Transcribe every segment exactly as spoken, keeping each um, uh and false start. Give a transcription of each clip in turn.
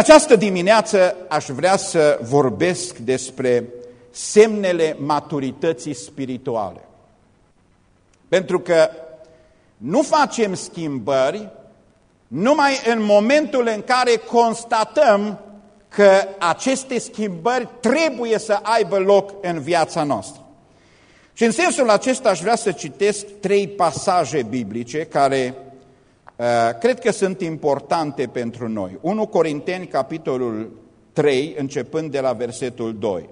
Această dimineață aș vrea să vorbesc despre semnele maturității spirituale. Pentru că nu facem schimbări numai în momentul în care constatăm că aceste schimbări trebuie să aibă loc în viața noastră. Și în sensul acesta aș vrea să citesc trei pasaje biblice care uh, cred că sunt importante pentru noi. unu Corinteni, capitolul trei, începând de la versetul doi.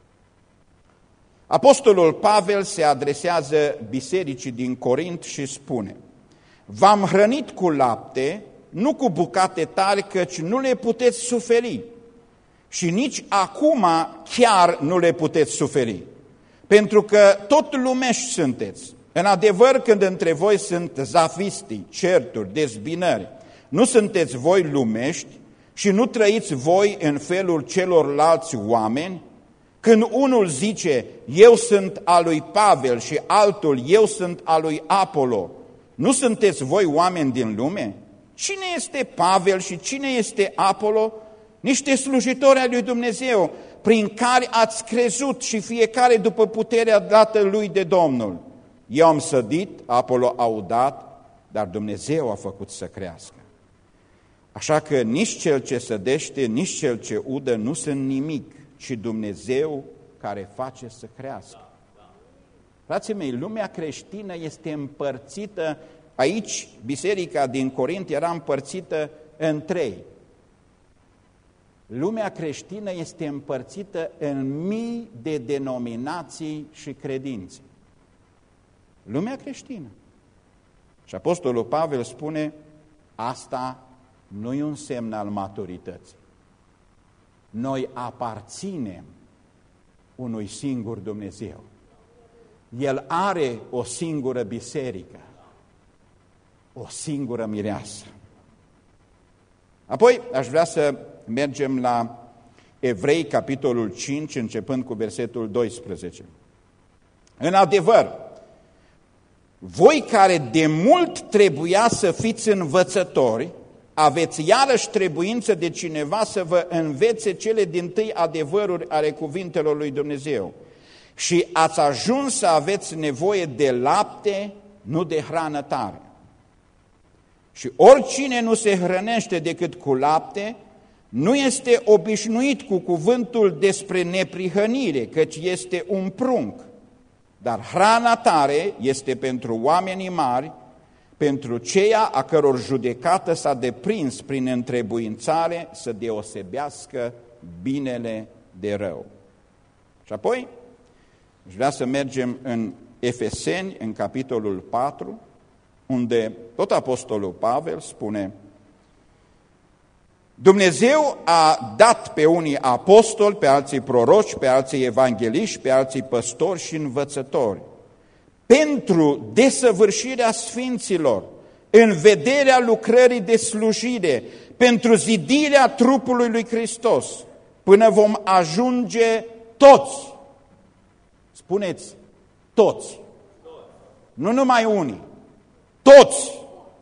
Apostolul Pavel se adresează bisericii din Corint și spune: v-am hrănit cu lapte, nu cu bucate tari, căci nu le puteți suferi și nici acum chiar nu le puteți suferi, pentru că tot lumești sunteți. În adevăr, când între voi sunt zafistii, certuri, dezbinări, nu sunteți voi lumești și nu trăiți voi în felul celorlalți oameni? Când unul zice, eu sunt al lui Pavel, și altul, eu sunt al lui Apollo, nu sunteți voi oameni din lume? Cine este Pavel și cine este Apollo? Niște slujitori ai lui Dumnezeu, prin care ați crezut și fiecare după puterea dată lui de Domnul. Eu am sădit, Apollo a udat, dar Dumnezeu a făcut să crească. Așa că nici cel ce sădește, nici cel ce udă nu sunt nimic, ci Dumnezeu care face să crească. Frații mei, lumea creștină este împărțită, aici biserica din Corint era împărțită în trei. Lumea creștină este împărțită în mii de denominații și credințe. Lumea creștină. Și Apostolul Pavel spune, asta nu e un semn al maturității. Noi aparținem unui singur Dumnezeu. El are o singură biserică, o singură mireasă. Apoi aș vrea să mergem la Evrei, capitolul cinci, începând cu versetul doisprezece. În adevăr, voi care de mult trebuia să fiți învățători, aveți iarăși trebuință de cineva să vă învețe cele dintâi adevăruri ale cuvintelor lui Dumnezeu. Și ați ajuns să aveți nevoie de lapte, nu de hrană tare. Și oricine nu se hrănește decât cu lapte, nu este obișnuit cu cuvântul despre neprihănire, căci este un prunc. Dar hrana tare este pentru oamenii mari, pentru ceea a căror judecată s-a deprins prin întrebuințare să deosebească binele de rău. Și apoi, aș vrea să mergem în Efeseni, în capitolul patru, unde tot Apostolul Pavel spune: Dumnezeu a dat pe unii apostoli, pe alții proroci, pe alții evangeliști, pe alții păstori și învățători, pentru desăvârșirea sfinților, în vederea lucrării de slujire, pentru zidirea trupului lui Hristos, până vom ajunge toți. Spuneți, toți. Nu numai unii, toți.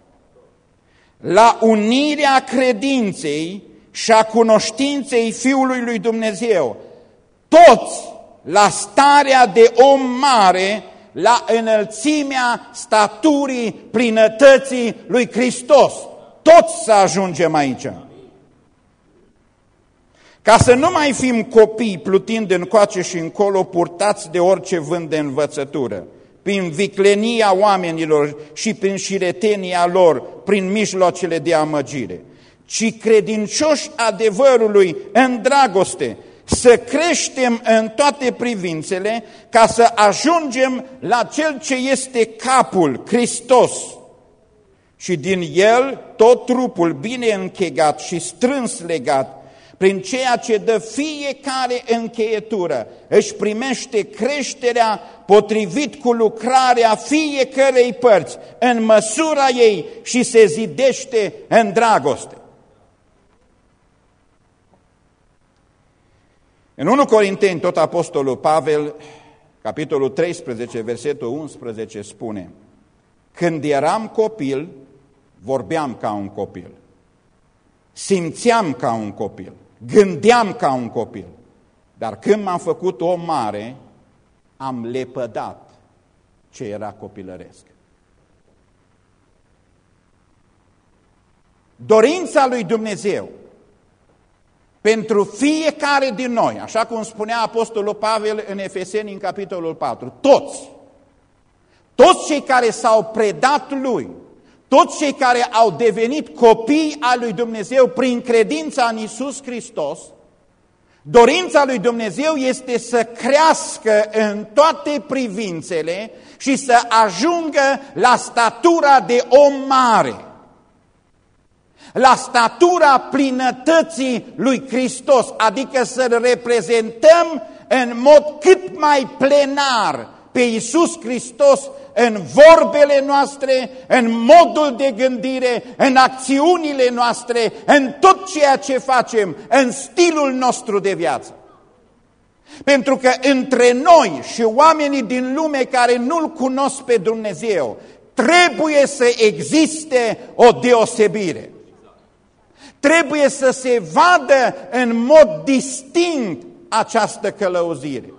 La unirea credinței și a cunoștinței Fiului lui Dumnezeu, toți la starea de om mare, la înălțimea staturii plinătății lui Hristos. Toți să ajungem aici. Ca să nu mai fim copii plutind încoace și încolo, purtați de orice vânt de învățătură, prin viclenia oamenilor și prin șiretenia lor, prin mijloacele de amăgire, ci credincioși adevărului în dragoste, să creștem în toate privințele, ca să ajungem la Cel ce este capul, Hristos, și din El tot trupul bine închegat și strâns legat, prin ceea ce dă fiecare încheietură, își primește creșterea potrivit cu lucrarea fiecărei părți, în măsura ei, și se zidește în dragoste. În unu Corinteni, tot Apostolul Pavel, capitolul treisprezece, versetul unsprezece, spune: când eram copil, vorbeam ca un copil. simțeam ca un copil, gândeam ca un copil, dar când m-am făcut om mare, am lepădat ce era copilăresc. Dorința lui Dumnezeu pentru fiecare din noi, așa cum spunea Apostolul Pavel în Efeseni în capitolul patru, toți, toți cei care s-au predat lui, toți cei care au devenit copii al lui Dumnezeu prin credința în Iisus Hristos, dorința lui Dumnezeu este să crească în toate privințele și să ajungă la statura de om mare, la statura plinătății lui Hristos, adică să-L reprezentăm în mod cât mai plenar pe Iisus Hristos în vorbele noastre, în modul de gândire, în acțiunile noastre, în tot ceea ce facem, în stilul nostru de viață. Pentru că între noi și oamenii din lume care nu-L cunosc pe Dumnezeu, trebuie să existe o deosebire. Trebuie să se vadă în mod distinct această călăuzire.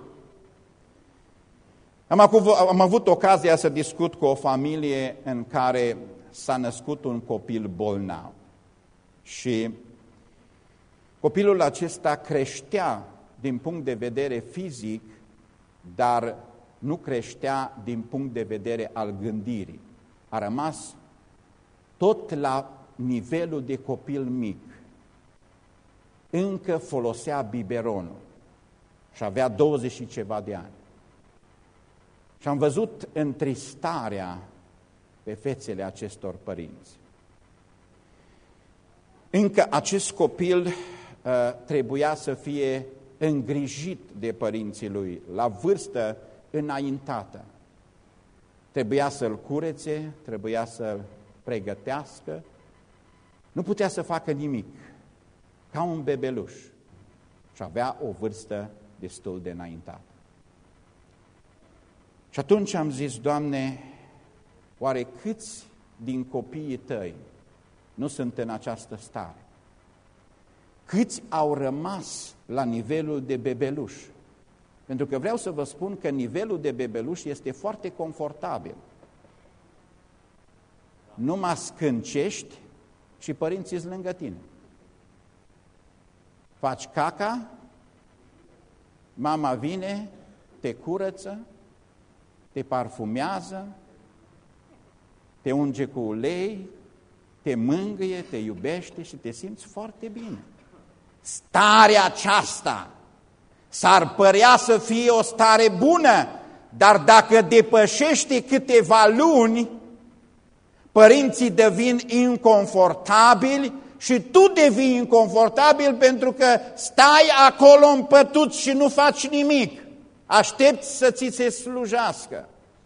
Am avut, am avut ocazia să discut cu o familie în care s-a născut un copil bolnav. Și copilul acesta creștea din punct de vedere fizic, dar nu creștea din punct de vedere al gândirii. A rămas tot la nivelul de copil mic. Încă folosea biberonul și avea douăzeci și ceva de ani. Și am văzut întristarea pe fețele acestor părinți. Încă acest copil uh, trebuia să fie îngrijit de părinții lui, la vârstă înaintată. Trebuia să-l curețe, trebuia să-l pregătească, nu putea să facă nimic, ca un bebeluș, și avea o vârstă destul de înaintată. Și atunci am zis, Doamne, oare câți din copiii Tăi nu sunt în această stare? Câți au rămas la nivelul de bebeluș? Pentru că vreau să vă spun că nivelul de bebeluș este foarte confortabil. Numai scâncești și părinții-s lângă tine. Faci caca, mama vine, te curăță, te parfumează, te unge cu ulei, te mângâie, te iubește și te simți foarte bine. Starea aceasta s-ar părea să fie o stare bună, dar dacă depășește câteva luni, părinții devin inconfortabili și tu devii inconfortabil pentru că stai acolo împătut și nu faci nimic. Aștepți să ți se slujească.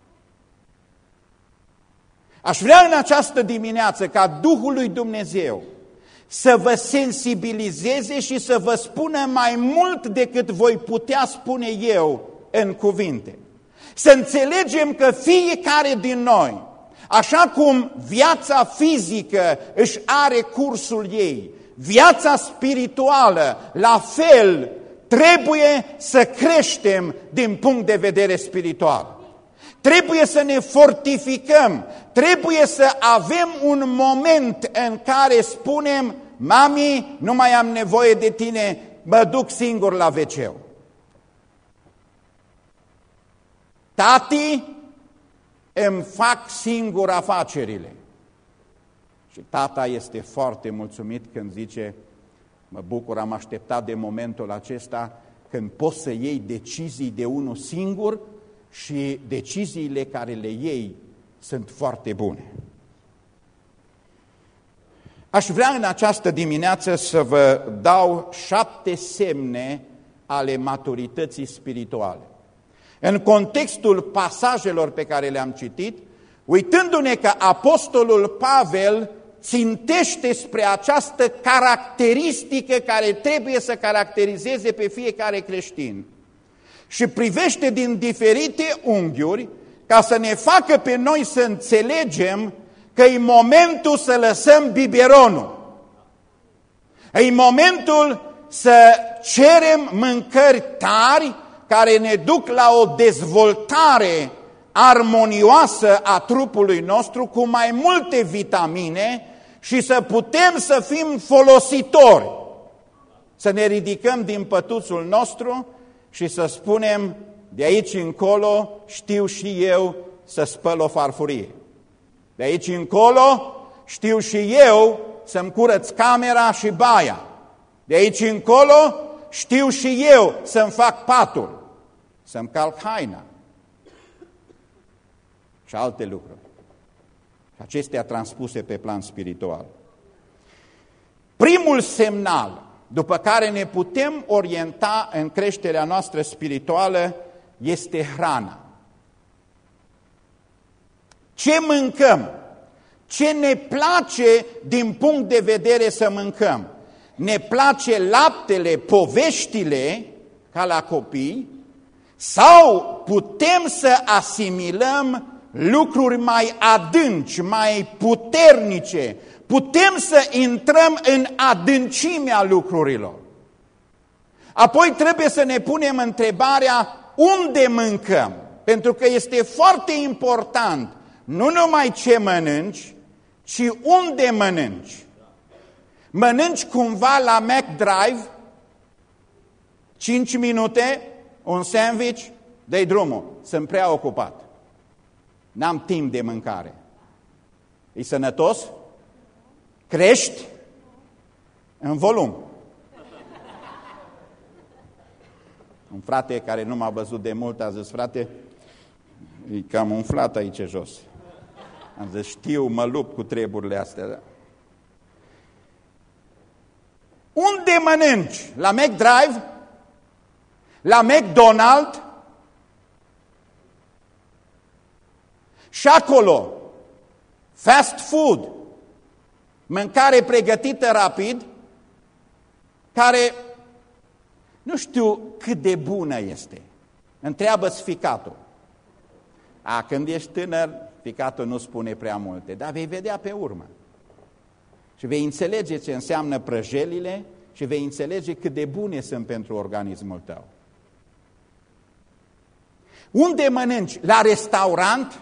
Aș vrea în această dimineață ca Duhul lui Dumnezeu să vă sensibilizeze și să vă spună mai mult decât voi putea spune eu în cuvinte. Să înțelegem că fiecare din noi, așa cum viața fizică își are cursul ei, viața spirituală, la fel, trebuie să creștem din punct de vedere spiritual. Trebuie să ne fortificăm, trebuie să avem un moment în care spunem, mami, nu mai am nevoie de tine, mă duc singur la ve ce-ul. Tati, îmi fac singur afacerile. Și tata este foarte mulțumit când zice, mă bucur, am așteptat de momentul acesta când poți să iei decizii de unul singur și deciziile care le iei sunt foarte bune. Aș vrea în această dimineață să vă dau șapte semne ale maturității spirituale. În contextul pasajelor pe care le-am citit, uitându-ne că apostolul Pavel țintește spre această caracteristică care trebuie să caracterizeze pe fiecare creștin și privește din diferite unghiuri ca să ne facă pe noi să înțelegem că e momentul să lăsăm biberonul. E momentul să cerem mâncări tari care ne duc la o dezvoltare armonioasă a trupului nostru cu mai multe vitamine și să putem să fim folositori, să ne ridicăm din pătuțul nostru și să spunem, de aici încolo știu și eu să spăl o farfurie. De aici încolo știu și eu să-mi curăț camera și baia. De aici încolo știu și eu să-mi fac patul, să-mi calc haina și alte lucruri. Și acestea transpuse pe plan spiritual. Primul semnal după care ne putem orienta în creșterea noastră spirituală este hrana. Ce mâncăm? Ce ne place din punct de vedere să mâncăm? Ne place laptele, poveștile, ca la copii, sau putem să asimilăm lucruri mai adânci, mai puternice, putem să intrăm în adâncimea lucrurilor. Apoi trebuie să ne punem întrebarea unde mâncăm, pentru că este foarte important nu numai ce mănânci, ci unde mănânci. Mănânci cumva la McDrive, cinci minute, un sandwich, dă-i drumul, sunt prea ocupat. N-am timp de mâncare. E sănătos? Crești? În volum. Un frate care nu m-a văzut de mult a zis, frate, e cam umflat aici jos. Am zis, știu, mă lupt cu treburile astea. Da? Unde mănânci? La McDrive? La McDonald's? Și acolo, fast food, mâncare pregătită rapid, care nu știu cât de bună este. Întreabă-ți ficatul. A, când ești tânăr, ficatul nu spune prea multe, dar vei vedea pe urmă. Și vei înțelege ce înseamnă prăjelile și vei înțelege cât de bune sunt pentru organismul tău. Unde mănânci? La restaurant?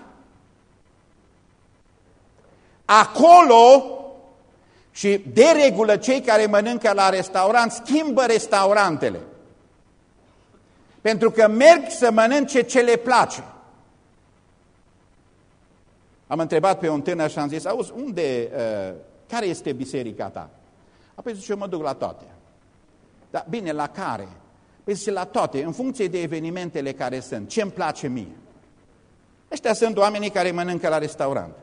Acolo, și de regulă cei care mănâncă la restaurant schimbă restaurantele. Pentru că merg să mănânce ce le place. Am întrebat pe un tânăr și am zis, auzi, unde, uh, care este biserica ta? Apoi zice, eu mă duc la toate. Dar bine, la care? Păi zice, la toate, în funcție de evenimentele care sunt, ce îmi place mie. Ăștia sunt oamenii care mănâncă la restaurant.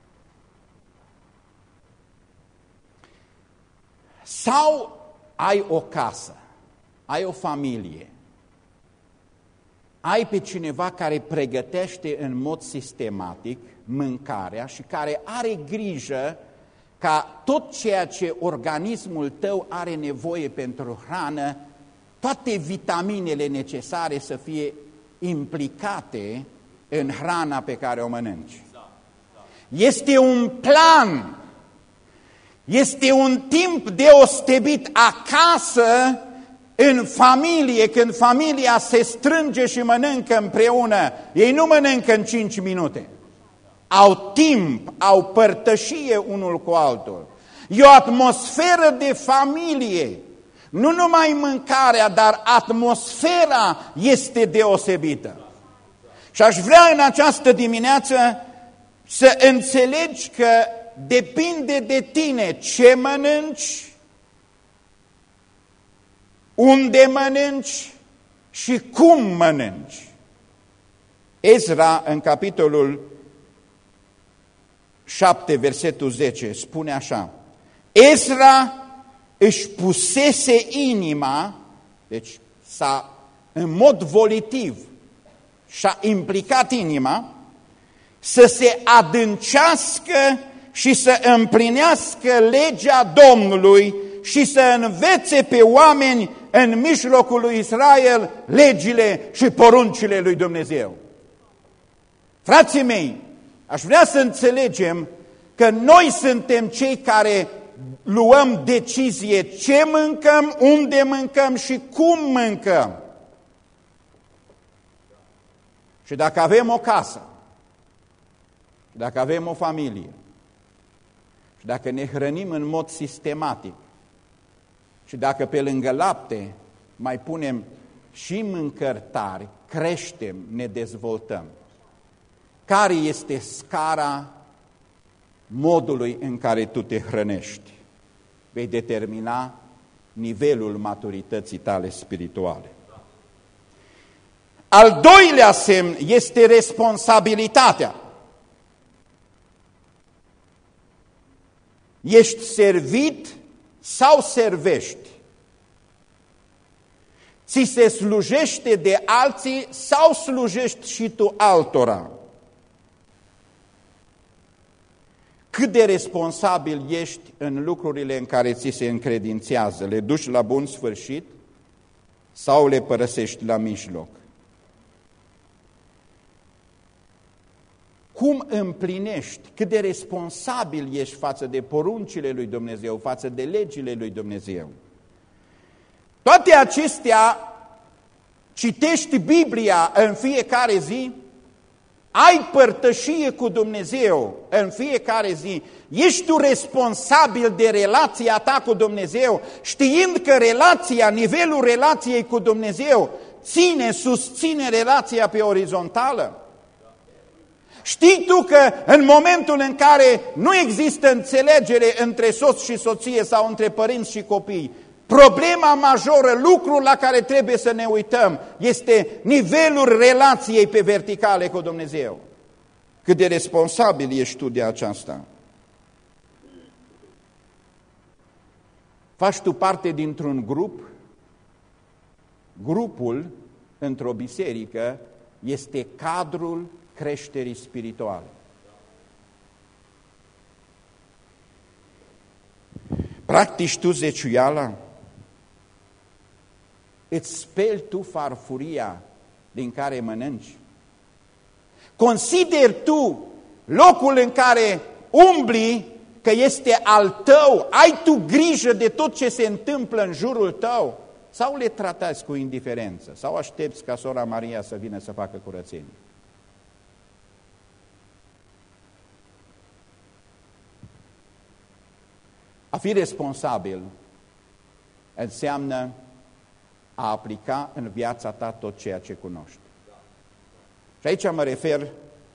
Sau ai o casă, ai o familie, ai pe cineva care pregătește în mod sistematic mâncarea și care are grijă ca tot ceea ce organismul tău are nevoie pentru hrană, toate vitaminele necesare să fie implicate în hrana pe care o mănânci. Este un plan. Este un timp deosebit acasă, în familie, când familia se strânge și mănâncă împreună. Ei nu mănâncă în cinci minute. Au timp, au părtășie unul cu altul. E o atmosferă de familie. Nu numai mâncarea, dar atmosfera este deosebită. Și aș vrea în această dimineață să înțelegi că depinde de tine ce mănânci, unde mănânci și cum mănânci. Ezra, în capitolul șapte, versetul zece, spune așa: Ezra își pusese inima, deci s-a, în mod volitiv, și-a implicat inima, să se adâncească și să împlinească legea Domnului și să învețe pe oameni în mijlocul lui Israel legile și poruncile lui Dumnezeu. Frații mei, aș vrea să înțelegem că noi suntem cei care luăm decizie ce mâncăm, unde mâncăm și cum mâncăm. Și dacă avem o casă, și dacă avem o familie, și dacă ne hrănim în mod sistematic, și dacă pe lângă lapte mai punem și mâncări tari, creștem, ne dezvoltăm. Care este scara modului în care tu te hrănești? Vei determina nivelul maturității tale spirituale. Al doilea semn este responsabilitatea. Ești servit sau servești? Ți se slujește de alții sau slujești și tu altora? Cât de responsabil ești în lucrurile în care ți se încredințează? Le duci la bun sfârșit sau le părăsești la mijloc? Cum împlinești? Cât de responsabil ești față de poruncile lui Dumnezeu, față de legile lui Dumnezeu? Toate acestea, citești Biblia în fiecare zi, ai părtășie cu Dumnezeu în fiecare zi, ești tu responsabil de relația ta cu Dumnezeu, știind că relația, nivelul relației cu Dumnezeu ține, susține relația pe orizontală. Știi tu că în momentul în care nu există înțelegere între soț și soție sau între părinți și copii, problema majoră, lucrul la care trebuie să ne uităm, este nivelul relației pe verticale cu Dumnezeu. Cât de responsabil ești tu de aceasta? Faci tu parte dintr-un grup? Grupul, într-o biserică, este cadrul creșterii spirituale. Practici tu zeciuiala? Îți speli tu farfuria din care mănânci? Consideri tu locul în care umbli că este al tău? Ai tu grijă de tot ce se întâmplă în jurul tău? Sau le tratați cu indiferență? Sau aștepți ca sora Maria să vină să facă curățenie? A fi responsabil înseamnă a aplica în viața ta tot ceea ce cunoști. Și aici mă refer,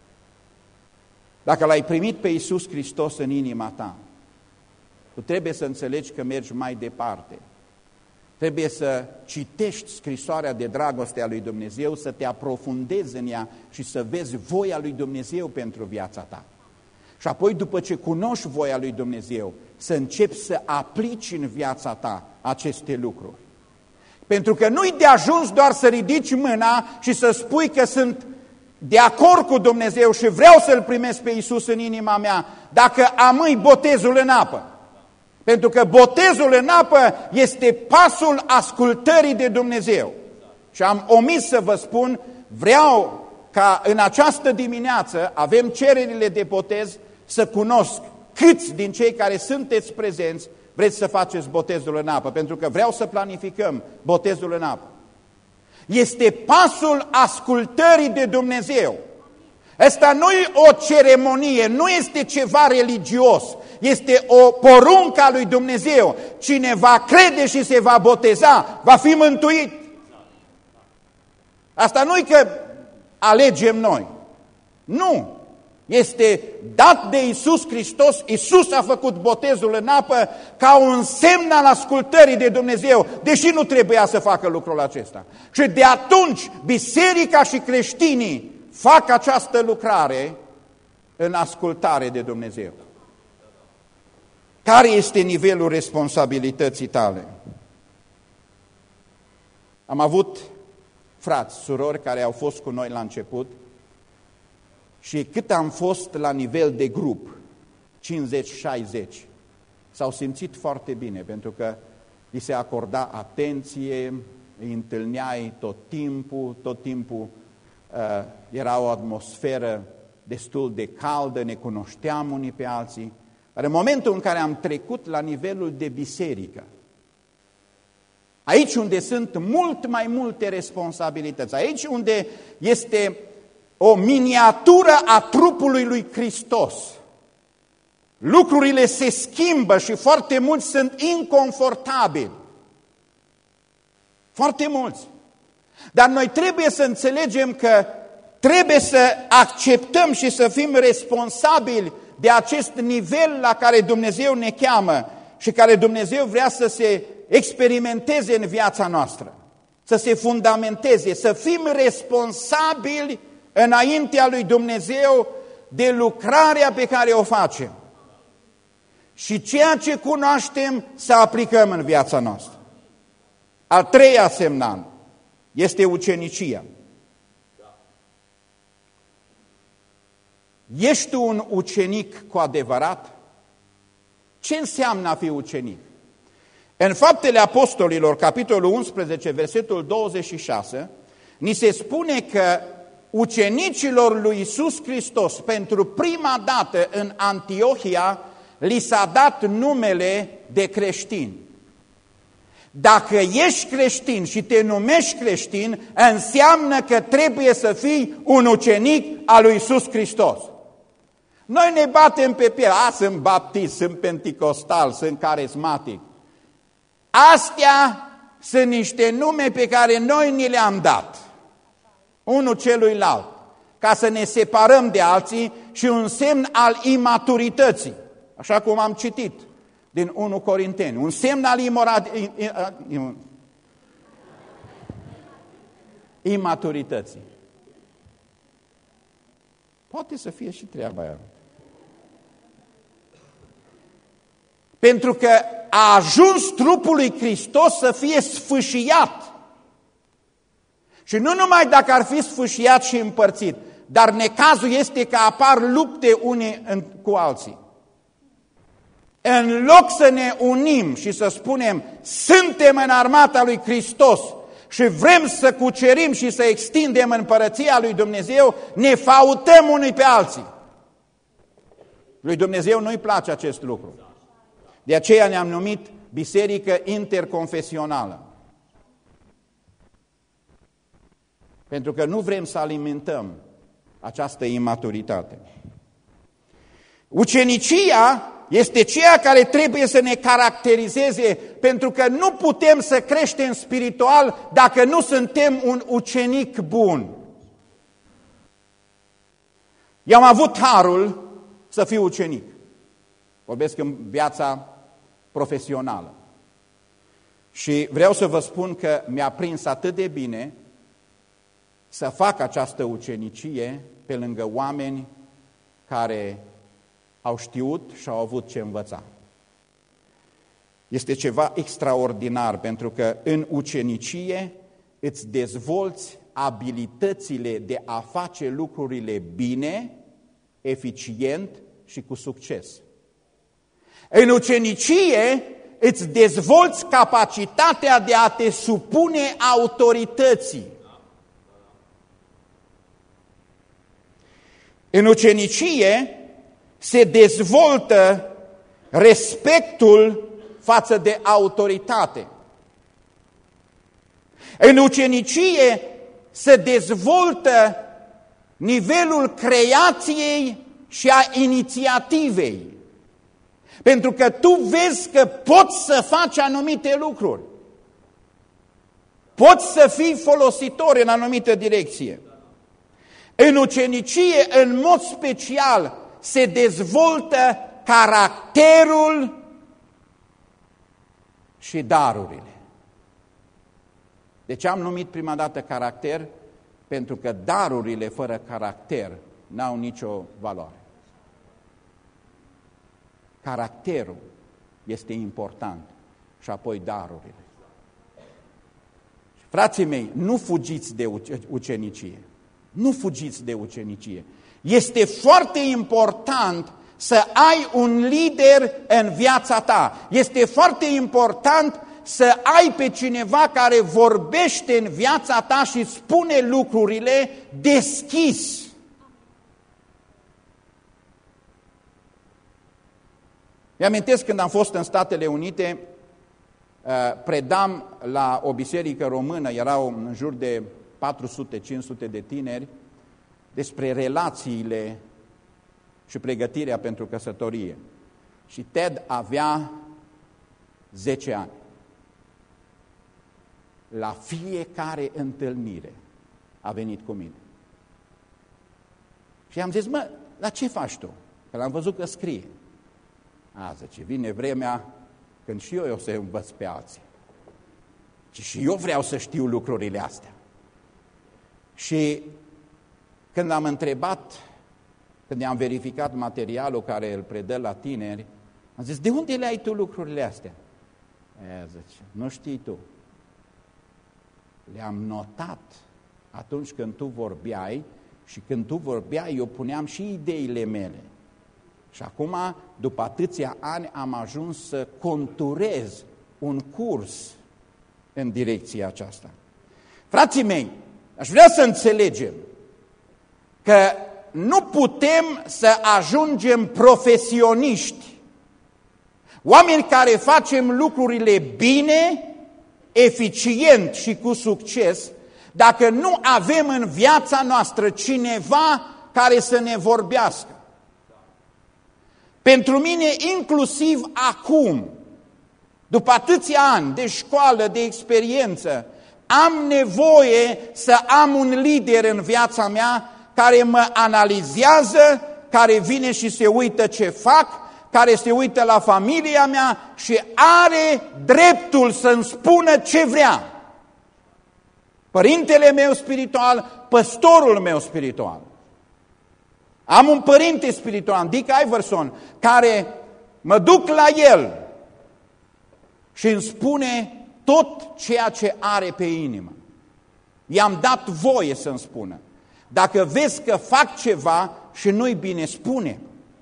dacă l-ai primit pe Iisus Hristos în inima ta, tu trebuie să înțelegi că mergi mai departe. Trebuie să citești scrisoarea de dragoste a lui Dumnezeu, să te aprofundezi în ea și să vezi voia lui Dumnezeu pentru viața ta. Și apoi, după ce cunoști voia lui Dumnezeu, să începi să aplici în viața ta aceste lucruri. Pentru că nu-i de ajuns doar să ridici mâna și să spui că sunt de acord cu Dumnezeu și vreau să-L primesc pe Iisus în inima mea, dacă amâi botezul în apă. Pentru că botezul în apă este pasul ascultării de Dumnezeu. Și am omis să vă spun, vreau ca în această dimineață avem cererile de botez să cunosc câți din cei care sunteți prezenți vreți să faceți botezul în apă, pentru că vreau să planificăm botezul în apă. Este pasul ascultării de Dumnezeu. Ăsta nu e o ceremonie, nu este ceva religios, este o poruncă a lui Dumnezeu. Cine va crede și se va boteza, va fi mântuit. Asta nu e că alegem noi. Nu. Este dat de Iisus Hristos. Iisus a făcut botezul în apă ca un semn al ascultării de Dumnezeu, deși nu trebuia să facă lucrul acesta. Și de atunci biserica și creștinii fac această lucrare în ascultare de Dumnezeu. Care este nivelul responsabilității tale? Am avut frați, surori care au fost cu noi la început și cât am fost la nivel de grup, cincizeci șaizeci, s-au simțit foarte bine, pentru că li se acorda atenție, îi întâlneai tot timpul, tot timpul uh, era o atmosferă destul de caldă, ne cunoșteam unii pe alții Dar în momentul în care am trecut la nivelul de biserică, aici unde sunt mult mai multe responsabilități, aici unde este o miniatură a trupului lui Hristos, lucrurile se schimbă și foarte mulți sunt inconfortabili. Foarte mulți. Dar noi trebuie să înțelegem că trebuie să acceptăm și să fim responsabili de acest nivel la care Dumnezeu ne cheamă și care Dumnezeu vrea să se experimenteze în viața noastră, să se fundamenteze, să fim responsabili înaintea lui Dumnezeu de lucrarea pe care o facem. Și ceea ce cunoaștem să aplicăm în viața noastră. Al treia semnal este ucenicia. Ești tu un ucenic cu adevărat? Ce înseamnă a fi ucenic? În Faptele Apostolilor, capitolul unsprezece, versetul douăzeci și șase, ni se spune că ucenicilor lui Iisus Hristos, pentru prima dată în Antiohia, li s-a dat numele de creștini. Dacă ești creștin și te numești creștin, înseamnă că trebuie să fii un ucenic al lui Iisus Hristos. Noi ne batem pe piele, a, sunt baptist, sunt penticostal, sunt carismatic. Astea sunt niște nume pe care noi ni le-am dat, unul celuilalt, ca să ne separăm de alții și un semn al imaturității, așa cum am citit din întâi Corinteni, un semn al imaturității. Poate să fie și treaba aia. Pentru că a ajuns trupul lui Hristos să fie sfâșiat. Și nu numai dacă ar fi sfâșiat și împărțit, dar necazul este că apar lupte unii cu alții. În loc să ne unim și să spunem, suntem în armata lui Hristos și vrem să cucerim și să extindem împărăția lui Dumnezeu, ne fautăm unii pe alții. Lui Dumnezeu nu-i place acest lucru. De aceea ne-am numit Biserică Interconfesională. Pentru că nu vrem să alimentăm această imaturitate. Ucenicia este ceea care trebuie să ne caracterizeze, pentru că nu putem să creștem spiritual dacă nu suntem un ucenic bun. Eu am avut harul să fiu ucenic. Vorbesc în viața profesională. Și vreau să vă spun că mi-a prins atât de bine să fac această ucenicie pe lângă oameni care au știut și au avut ce învăța. Este ceva extraordinar, pentru că în ucenicie îți dezvolți abilitățile de a face lucrurile bine, eficient și cu succes. În ucenicie îți dezvolți capacitatea de a te supune autorității. În ucenicie se dezvoltă respectul față de autoritate. În ucenicie se dezvoltă nivelul creației și a inițiativei. Pentru că tu vezi că poți să faci anumite lucruri. Poți să fii folositor în anumită direcție. În ucenicie, în mod special, se dezvoltă caracterul și darurile. De ce am numit prima dată caracter? Pentru că darurile fără caracter n-au nicio valoare. Caracterul este important și apoi darurile. Frații mei, nu fugiți de ucenicie. Nu fugiți de ucenicie. Este foarte important să ai un lider în viața ta. Este foarte important să ai pe cineva care vorbește în viața ta și spune lucrurile deschis. Mi-amintesc când am fost în Statele Unite, predam la o biserică română, erau în jur de patru sute cinci sute de tineri, despre relațiile și pregătirea pentru căsătorie. Și Ted avea zece ani. La fiecare întâlnire a venit cu mine. Și am zis, mă, dar ce faci tu? Că l-am văzut că scrie. A, zice, vine vremea când și eu o să învăț pe alții. Și și eu vreau să știu lucrurile astea. Și când am întrebat, când am verificat materialul care îl predă la tineri, am zis, de unde le ai tu lucrurile astea? E, zice, nu știi tu. Le-am notat atunci când tu vorbeai și când tu vorbeai, eu puneam și ideile mele. Și acum, după atâția ani, am ajuns să conturez un curs în direcția aceasta. Frații mei, aș vrea să înțelegem că nu putem să ajungem profesioniști, oameni care facem lucrurile bine, eficient și cu succes, dacă nu avem în viața noastră cineva care să ne vorbească. Pentru mine, inclusiv acum, după atâția ani de școală, de experiență, am nevoie să am un lider în viața mea care mă analizează, care vine și se uită ce fac, care se uită la familia mea și are dreptul să-mi spună ce vrea. Părintele meu spiritual, păstorul meu spiritual. Am un părinte spiritual, Dick Iverson, care mă duc la el și îmi spune tot ceea ce are pe inimă. I-am dat voie să-mi spună. Dacă vezi că fac ceva și nu-i bine, spune.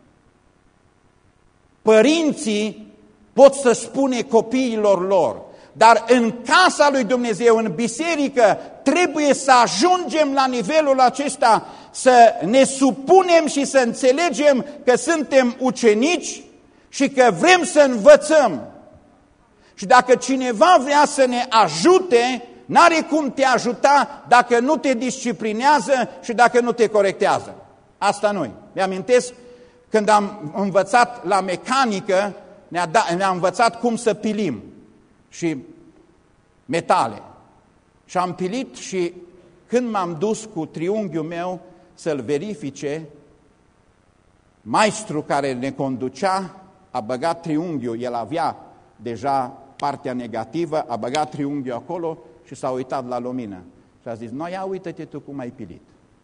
Părinții pot să spune copiilor lor, dar în casa lui Dumnezeu, în biserică, trebuie să ajungem la nivelul acesta, să ne supunem și să înțelegem că suntem ucenici și că vrem să învățăm. Și dacă cineva vrea să ne ajute, n-are cum te ajuta dacă nu te disciplinează și dacă nu te corectează. Asta nu-i. Mi-amintesc când am învățat la mecanică, ne-a, da, ne-a învățat cum să pilim și metale. Și am pilit și când m-am dus cu triunghiul meu să-l verifice, maestru care ne conducea a băgat triunghiul, el avea deja partea negativă, a băgat triunghiul acolo și s-a uitat la lumină. Și a zis, no, ia uită-te tu cum ai pilit.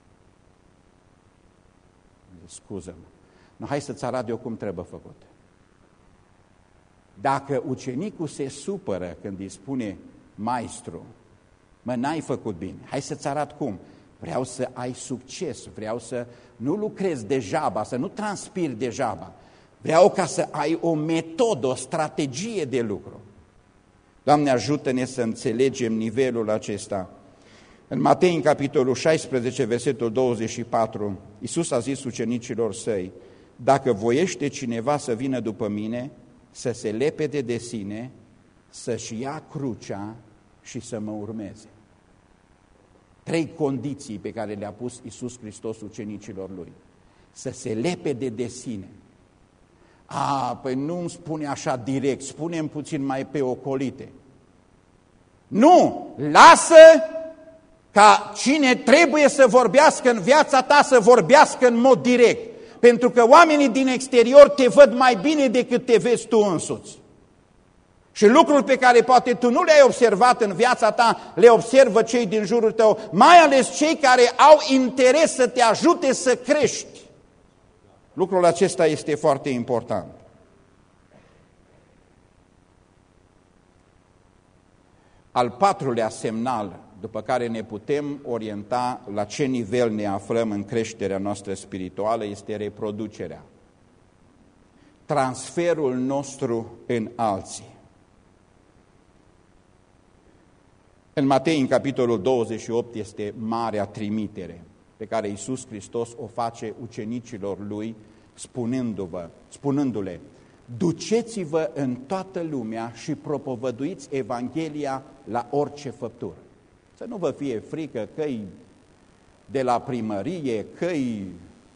Scuză-mă, no, hai să-ți arăt eu cum trebuie făcut. Dacă ucenicul se supără când îi spune maestru, mă, n-ai făcut bine, hai să-ți arăt cum. Vreau să ai succes, vreau să nu lucrezi degeaba, să nu transpiri degeaba. Vreau ca să ai o metodă, o strategie de lucru. Doamne, ajută-ne să înțelegem nivelul acesta. În Matei, în capitolul șaisprezece, versetul douăzeci și patru, Iisus a zis ucenicilor săi, dacă voiește cineva să vină după mine, să se lepede de sine, să-și ia crucea și să mă urmeze. Trei condiții pe care le-a pus Iisus Hristos ucenicilor Lui. Să se lepede de sine. A, păi nu îmi spune așa direct, spune-mi puțin mai pe ocolite. Nu! Lasă ca cine trebuie să vorbească în viața ta să vorbească în mod direct. Pentru că oamenii din exterior te văd mai bine decât te vezi tu însuți. Și lucruri pe care poate tu nu le-ai observat în viața ta, le observă cei din jurul tău, mai ales cei care au interes să te ajute să crești. Lucrul acesta este foarte important. Al patrulea semnal după care ne putem orienta la ce nivel ne aflăm în creșterea noastră spirituală este reproducerea. Transferul nostru în alții. În Matei, în capitolul douăzeci și opt, este marea trimitere pe care Iisus Hristos o face ucenicilor Lui, spunându-vă, spunându-le, duceți-vă în toată lumea și propovăduiți Evanghelia la orice făptură. Să nu vă fie frică că-i de la primărie, că-i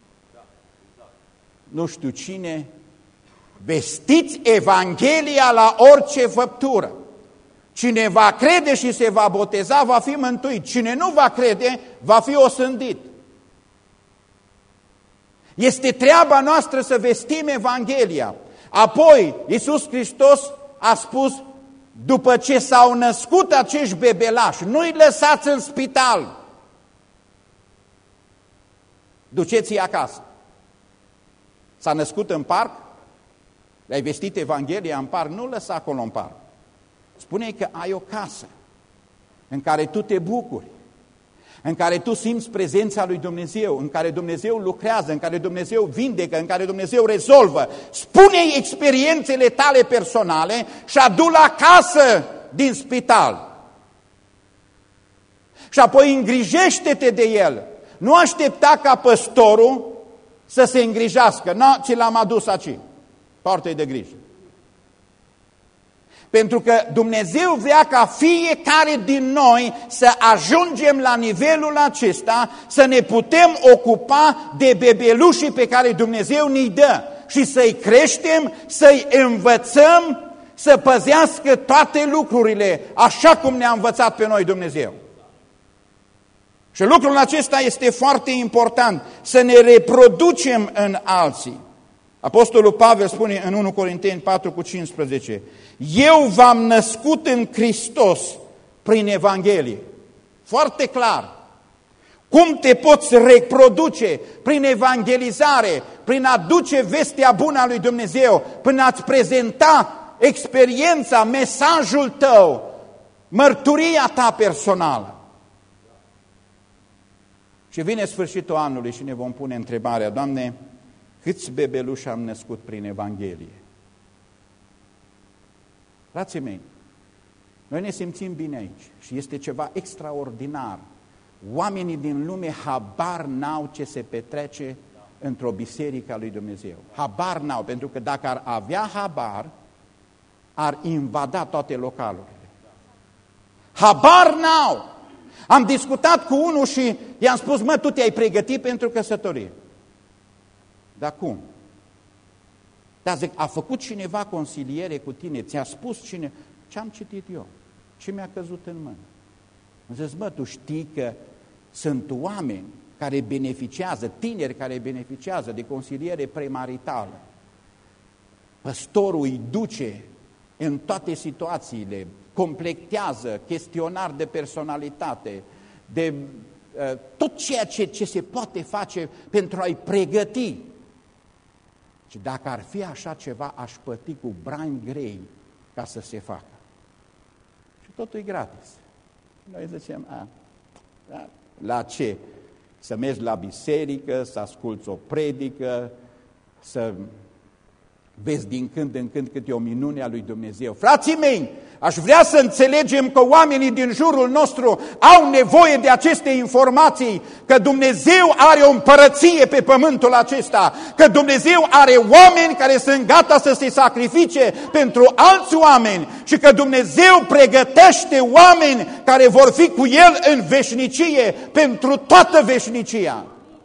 nu știu cine, vestiți Evanghelia la orice făptură. Cine va crede și se va boteza va fi mântuit. Cine nu va crede va fi osândit. Este treaba noastră să vestim Evanghelia. Apoi, Iisus Hristos a spus, după ce s-au născut acești bebelași, nu-i lăsați în spital. Duceți-i acasă. S-a născut în parc, le-ai vestit Evanghelia în parc, nu lăsa acolo în parc. Spune-i că ai o casă în care tu te bucuri, în care tu simți prezența lui Dumnezeu, în care Dumnezeu lucrează, în care Dumnezeu vindecă, în care Dumnezeu rezolvă. Spune-i experiențele tale personale și adu-l acasă din spital. Și apoi îngrijește-te de el. Nu aștepta ca păstorul să se îngrijească. Nu, ți l-am adus aici. Poartă-i de grijă. Pentru că Dumnezeu vrea ca fiecare din noi să ajungem la nivelul acesta, să ne putem ocupa de bebelușii pe care Dumnezeu ne-i dă și să-i creștem, să-i învățăm să păzească toate lucrurile așa cum ne-a învățat pe noi Dumnezeu. Și lucrul acesta este foarte important, să ne reproducem în alții. Apostolul Pavel spune în unu Corinteni patru cu cincisprezece, eu v-am născut în Hristos prin Evanghelie. Foarte clar. Cum te poți reproduce? Prin evangelizare, prin a duce vestea bună a lui Dumnezeu, prin a-ți prezenta experiența, mesajul tău, mărturia ta personală. Și vine sfârșitul anului și ne vom pune întrebarea, Doamne, câți bebeluși am născut prin Evanghelie? Frații mei, noi ne simțim bine aici și este ceva extraordinar. Oamenii din lume habar n-au ce se petrece într-o biserică a lui Dumnezeu. Habar n-au, pentru că dacă ar avea habar, ar invada toate localurile. Habar n-au! Am discutat cu unul și i-am spus, mă, tu te-ai pregătit pentru căsătorie. Dar cum? Dar zic, a făcut cineva consiliere cu tine? Ți-a spus cine? Ce am citit eu? Ce mi-a căzut în mână? Am zis, mă, tu știi că sunt oameni care beneficiază, tineri care beneficiază de consiliere premaritală. Păstorul îi duce în toate situațiile, completează chestionar de personalitate, de uh, tot ceea ce, ce se poate face pentru a-i pregăti. Și dacă ar fi așa ceva, aș plăti cu bani grei ca să se facă. Și totul e gratis. Noi zicem, a, da, la ce? Să mergi la biserică, să asculți o predică, să vezi din când în când câte o minune a lui Dumnezeu. Frații mei, aș vrea să înțelegem că oamenii din jurul nostru au nevoie de aceste informații, că Dumnezeu are o împărăție pe pământul acesta, că Dumnezeu are oameni care sunt gata să se sacrifice pentru alți oameni și că Dumnezeu pregătește oameni care vor fi cu El în veșnicie, pentru toată veșnicia.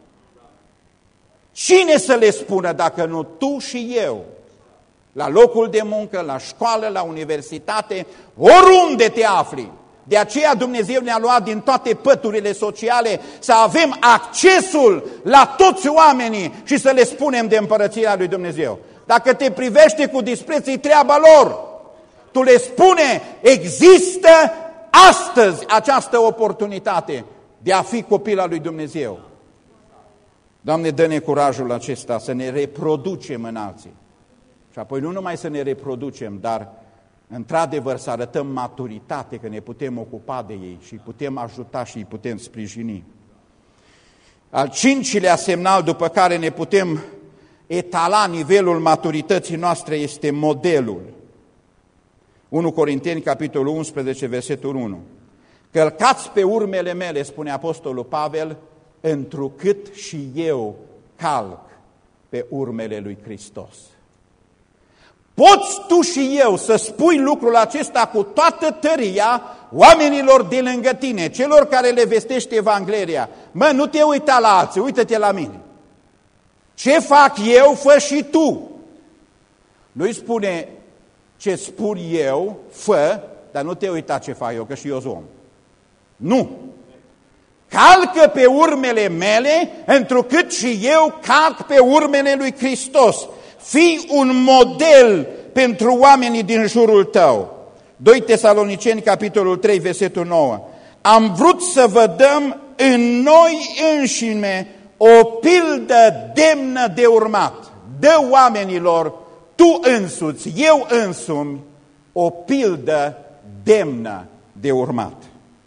Cine să le spună dacă nu tu și eu? La locul de muncă, la școală, la universitate, oriunde te afli. De aceea Dumnezeu ne-a luat din toate păturile sociale să avem accesul la toți oamenii și să le spunem de împărăția lui Dumnezeu. Dacă te privește cu dispreț, e treaba lor. Tu le spune, există astăzi această oportunitate de a fi copil al lui Dumnezeu. Doamne, dă-ne curajul acesta să ne reproducem în alții. Și apoi nu numai să ne reproducem, dar într-adevăr să arătăm maturitate, că ne putem ocupa de ei și îi putem ajuta și îi putem sprijini. Al cincilea semnal după care ne putem etala nivelul maturității noastre este modelul. unu Corinteni, capitolul unsprezece, versetul unu. Călcați pe urmele mele, spune Apostolul Pavel, întrucât și eu calc pe urmele lui Hristos. Poți tu și eu să spui lucrul acesta cu toată tăria oamenilor de lângă tine, celor care le vestești Evanghelia. Mă, nu te uita la alții, uită-te la mine. Ce fac eu, fă și tu. Nu-i spune ce spun eu, fă, dar nu te uita ce fac eu, că și eu sunt om. Nu. Calcă pe urmele mele, întrucât și eu calc pe urmele lui Hristos. Fii un model pentru oamenii din jurul tău. doi Tesaloniceni, capitolul trei, versetul nouă. Am vrut să vă dăm în noi înșine o pildă demnă de urmat. Dă oamenilor, tu însuți, eu însumi, o pildă demnă de urmat.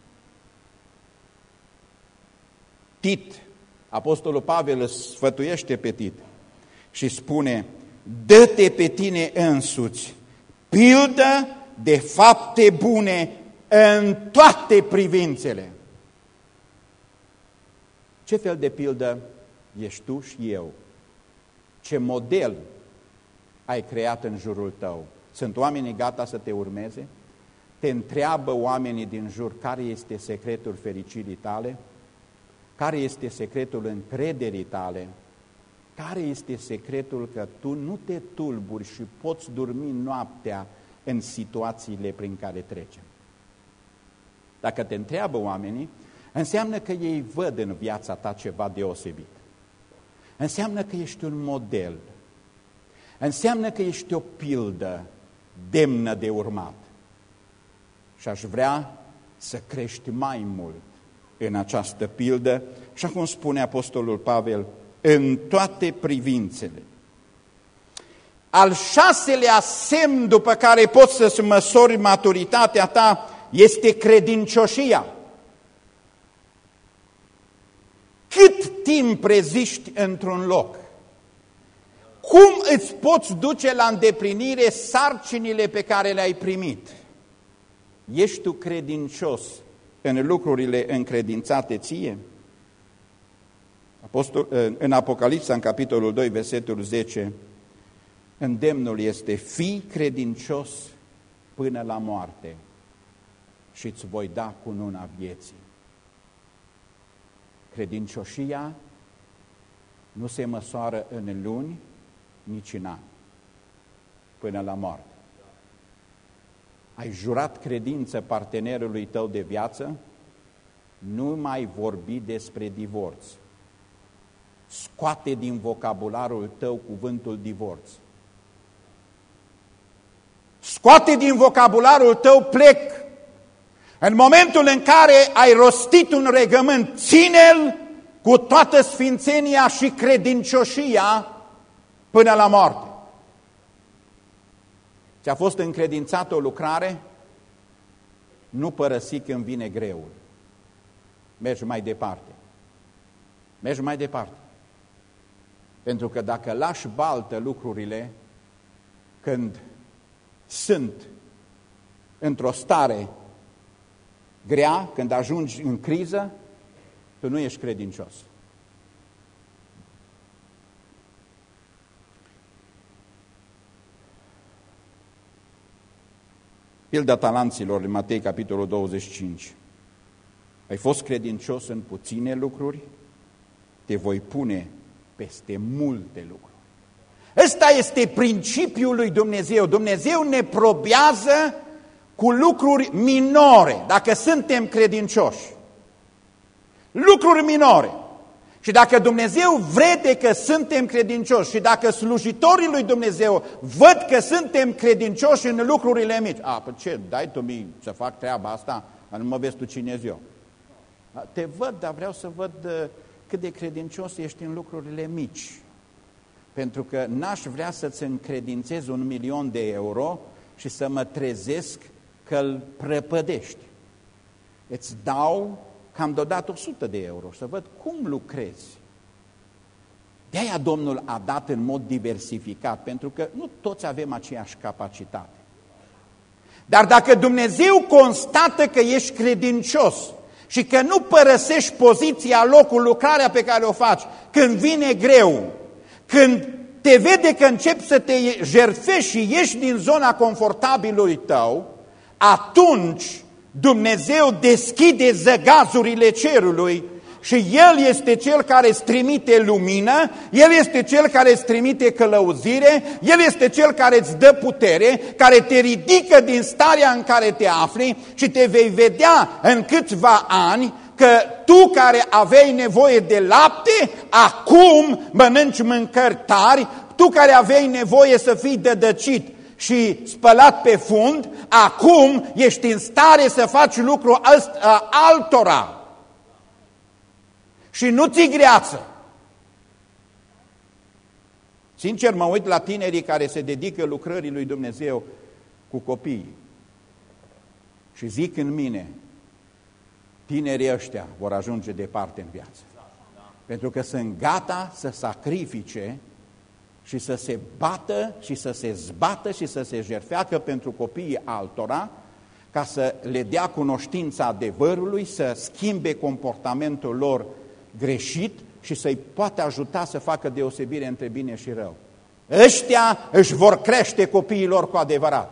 Tit, apostolul Pavel îl sfătuiește pe Tit și spune: dă-te pe tine însuți, pildă de fapte bune în toate privințele. Ce fel de pildă ești tu și eu? Ce model ai creat în jurul tău? Sunt oamenii gata să te urmeze? Te întreabă oamenii din jur care este secretul fericirii tale? Care este secretul încrederii tale? Care este secretul că tu nu te tulburi și poți dormi noaptea în situațiile prin care trecem? Dacă te întreabă oamenii, înseamnă că ei văd în viața ta ceva deosebit. Înseamnă că ești un model. Înseamnă că ești o pildă demnă de urmat. Și aș vrea să crești mai mult în această pildă, așa cum spune apostolul Pavel, în toate privințele. Al șaselea semn după care poți să-ți măsori maturitatea ta este credincioșia. Cât timp reziști într-un loc? Cum îți poți duce la îndeplinire sarcinile pe care le-ai primit? Ești tu credincios în lucrurile încredințate ție? Apostol, în Apocalipsa, în capitolul doi, versetul zece, îndemnul este: fii credincios până la moarte și îți voi da cununa vieții. Credincioșia nu se măsoară în luni, nici în ani, până la moarte. Ai jurat credință partenerului tău de viață? Nu mai vorbi despre divorț. Scoate din vocabularul tău cuvântul divorț. Scoate din vocabularul tău plec. În momentul în care ai rostit un regământ, ține-l cu toată sfințenia și credincioșia până la moarte. Ți-a fost încredințată o lucrare? Nu părăsi când vine greul. Mergi mai departe. Mergi mai departe. Pentru că dacă lași baltă lucrurile, când sunt într-o stare grea, când ajungi în criză, tu nu ești credincios. Pilda talanților, în Matei, capitolul douăzeci și cinci. Ai fost credincios în puține lucruri, te voi pune peste multe lucruri. Ăsta este principiul lui Dumnezeu. Dumnezeu ne probează cu lucruri minore, dacă suntem credincioși. Lucruri minore. Și dacă Dumnezeu vede că suntem credincioși și dacă slujitorii lui Dumnezeu văd că suntem credincioși în lucrurile mici, a, păi ce, dai tu mie să fac treaba asta, nu mă vezi tu cine eu. Te văd, dar vreau să văd cât de credincios ești în lucrurile mici. Pentru că n-aș vrea să-ți încredințez un milion de euro și să mă trezesc că îl prăpădești. Îți dau cam deodată o sută de euro să văd cum lucrezi. De-aia Domnul a dat în mod diversificat, pentru că nu toți avem aceeași capacitate. Dar dacă Dumnezeu constată că ești credincios și că nu părăsești poziția, locul, lucrarea pe care o faci, când vine greu, când te vede că începi să te jertfești și ieși din zona confortabilului tău, atunci Dumnezeu deschide zăgazurile cerului și El este Cel care îți trimite lumină, El este Cel care îți trimite călăuzire, El este Cel care îți dă putere, care te ridică din starea în care te afli și te vei vedea în câțiva ani că tu care aveai nevoie de lapte, acum mănânci mâncări tari, tu care aveai nevoie să fii dădăcit și spălat pe fund, acum ești în stare să faci lucrul altora. Și nu ți greață. Sincer, mă uit la tinerii care se dedică lucrării lui Dumnezeu cu copiii și zic în mine, tinerii ăștia vor ajunge departe în viață. Pentru că sunt gata să sacrifice și să se bată și să se zbată și să se jertfească pentru copiii altora, ca să le dea cunoștința adevărului, să schimbe comportamentul lor greșit și să-i poată ajuta să facă deosebire între bine și rău. Ăștia își vor crește copiilor cu adevărat.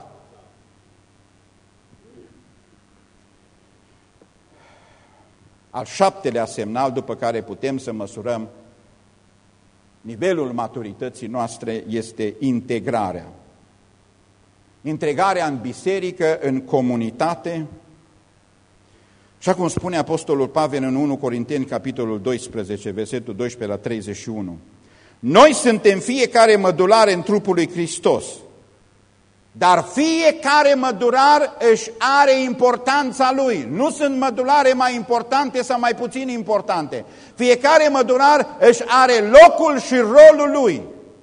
Al șaptelea semnal după care putem să măsurăm nivelul maturității noastre este integrarea. Integrarea în biserică, în comunitate. Așa cum spune Apostolul Pavel în întâi Corinteni, capitolul doisprezece, versetul doisprezece la treizeci și unu. Noi suntem fiecare mădulare în trupul lui Hristos, dar fiecare mădular își are importanța lui. Nu sunt mădulare mai importante sau mai puțin importante. Fiecare mădular își are locul și rolul lui.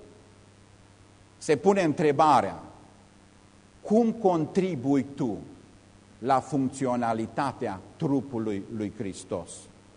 Se pune întrebarea, cum contribui tu la funcționalitatea trupului lui Hristos?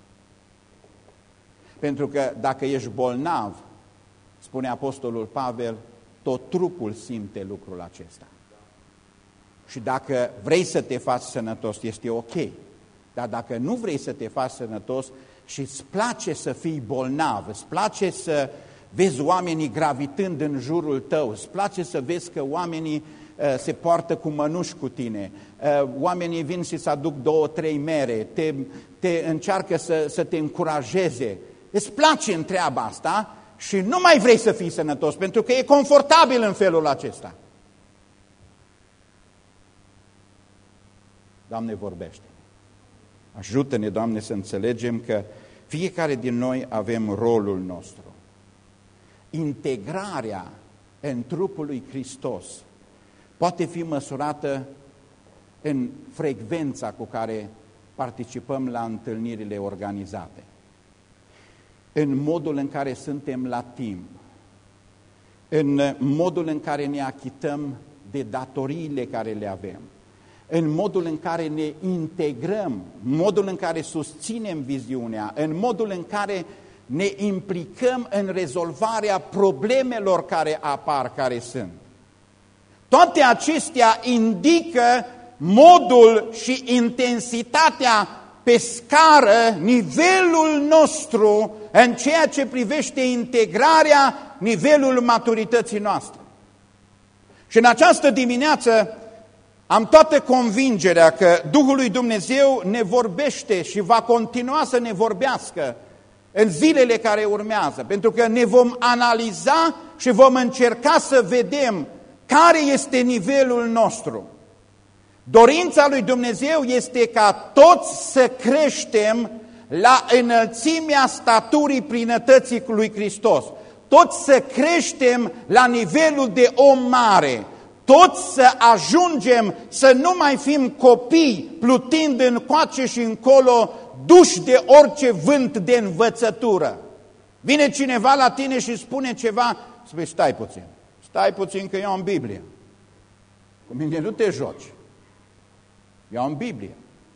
Pentru că dacă ești bolnav, spune Apostolul Pavel, tot trupul simte lucrul acesta. Și dacă vrei să te faci sănătos, este ok. Dar dacă nu vrei să te faci sănătos și îți place să fii bolnav, îți place să vezi oamenii gravitând în jurul tău, îți place să vezi că oamenii uh, se poartă cu mănuși cu tine, uh, oamenii vin și să aduc două, trei mere, te, te încearcă să, să te încurajeze, îți place în treaba asta și nu mai vrei să fii sănătos, pentru că e confortabil în felul acesta. Doamne, vorbește. Ajută-ne, Doamne, să înțelegem că fiecare din noi avem rolul nostru. Integrarea în trupul lui Hristos poate fi măsurată în frecvența cu care participăm la întâlnirile organizate, în modul în care suntem la timp, în modul în care ne achităm de datoriile care le avem, în modul în care ne integrăm, modul în care susținem viziunea, în modul în care ne implicăm în rezolvarea problemelor care apar, care sunt. Toate acestea indică modul și intensitatea pe scară, nivelul nostru în ceea ce privește integrarea, nivelul maturității noastre. Și în această dimineață am toată convingerea că Duhul lui Dumnezeu ne vorbește și va continua să ne vorbească în zilele care urmează, pentru că ne vom analiza și vom încerca să vedem care este nivelul nostru. Dorința lui Dumnezeu este ca toți să creștem la înălțimea staturii plinătății lui Hristos, toți să creștem la nivelul de om mare, toți să ajungem să nu mai fim copii plutind încoace și încolo, duși de orice vânt de învățătură. Vine cineva la tine și spune ceva, spune, stai puțin, stai puțin că eu am Biblie. Cu mine nu te joci. Eu am Biblie.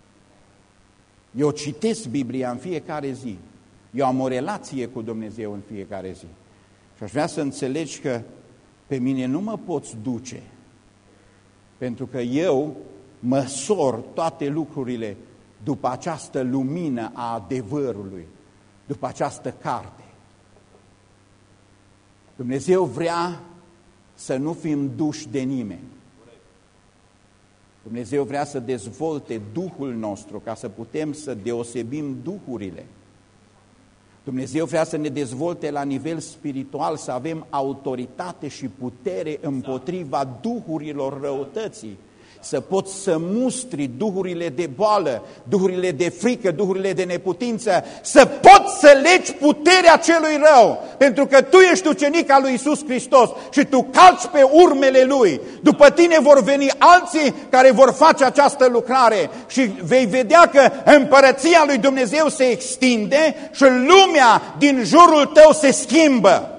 Eu citesc Biblia în fiecare zi. Eu am o relație cu Dumnezeu în fiecare zi. Și aș vrea să înțelegi că pe mine nu mă poți duce, pentru că eu măsor toate lucrurile după această lumină a adevărului, după această carte. Dumnezeu vrea să nu fim duși de nimeni. Dumnezeu vrea să dezvolte Duhul nostru ca să putem să deosebim duhurile. Dumnezeu vrea să ne dezvolte la nivel spiritual, să avem autoritate și putere împotriva duhurilor răutății, să poți să mustri duhurile de boală, duhurile de frică, duhurile de neputință, să poți să legi puterea celui rău, pentru că tu ești ucenic al lui Iisus Hristos și tu calci pe urmele Lui. După tine vor veni alții care vor face această lucrare și vei vedea că împărăția lui Dumnezeu se extinde și lumea din jurul tău se schimbă.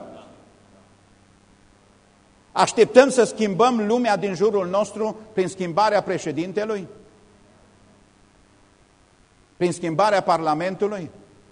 Așteptăm să schimbăm lumea din jurul nostru prin schimbarea președintelui? Prin schimbarea Parlamentului?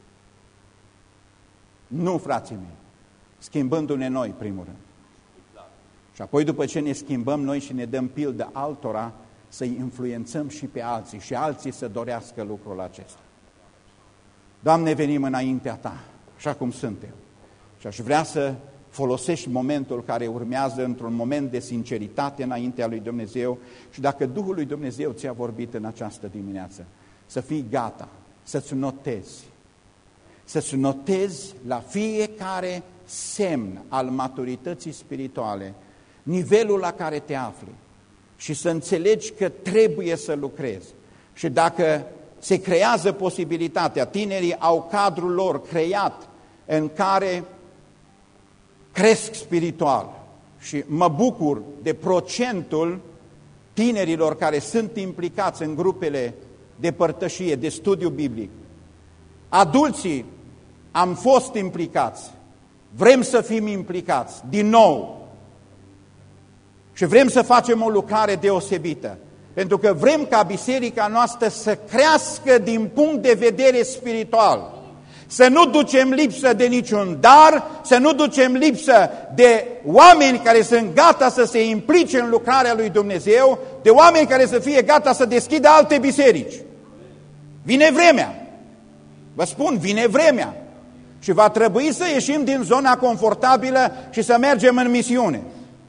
Nu, frații mei, schimbându-ne noi, primul rând. Și apoi, după ce ne schimbăm noi și ne dăm pildă altora, să-i influențăm și pe alții și alții să dorească lucrul acesta. Doamne, venim înaintea Ta, așa cum suntem. Și aș vrea să folosești momentul care urmează într-un moment de sinceritate înaintea lui Dumnezeu și dacă Duhul lui Dumnezeu ți-a vorbit în această dimineață, să fii gata, să-ți notezi, să-ți notezi la fiecare semn al maturității spirituale, nivelul la care te afli și să înțelegi că trebuie să lucrezi. Și dacă se creează posibilitatea, tinerii au cadrul lor creat în care cresc spiritual și mă bucur de procentul tinerilor care sunt implicați în grupele de părtășie, de studiu biblic. Adulții am fost implicați, vrem să fim implicați din nou și vrem să facem o lucrare deosebită, pentru că vrem ca biserica noastră să crească din punct de vedere spiritual. Să nu ducem lipsă de niciun dar, să nu ducem lipsă de oameni care sunt gata să se implice în lucrarea lui Dumnezeu, de oameni care să fie gata să deschidă alte biserici. Vine vremea, vă spun, vine vremea și va trebui să ieșim din zona confortabilă și să mergem în misiune.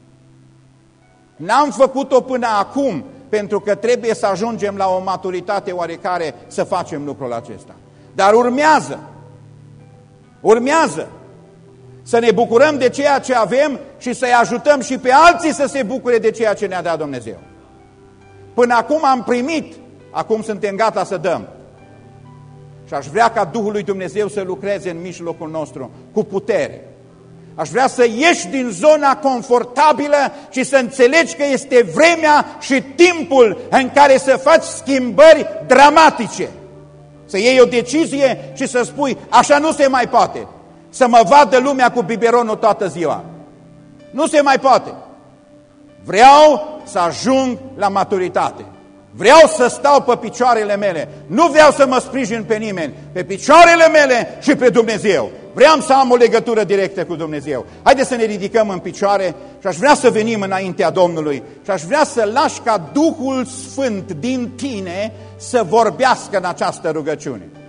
N-am făcut-o până acum pentru că trebuie să ajungem la o maturitate oarecare să facem lucrul acesta. Dar urmează. Urmează să ne bucurăm de ceea ce avem și să-i ajutăm și pe alții să se bucure de ceea ce ne-a dat Dumnezeu. Până acum am primit, acum suntem gata să dăm. Și aș vrea ca Duhul lui Dumnezeu să lucreze în mijlocul nostru cu putere. Aș vrea să ieși din zona confortabilă și să înțelegi că este vremea și timpul în care să faci schimbări dramatice. Să iei o decizie și să spui, așa nu se mai poate, să mă vadă lumea cu biberonul toată ziua. Nu se mai poate. Vreau să ajung la maturitate. Vreau să stau pe picioarele mele. Nu vreau să mă sprijin pe nimeni. Pe picioarele mele și pe Dumnezeu. Vreau să am o legătură directă cu Dumnezeu. Haideți să ne ridicăm în picioare și aș vrea să venim înaintea Domnului și aș vrea să lași ca Duhul Sfânt din tine să vorbească în această rugăciune.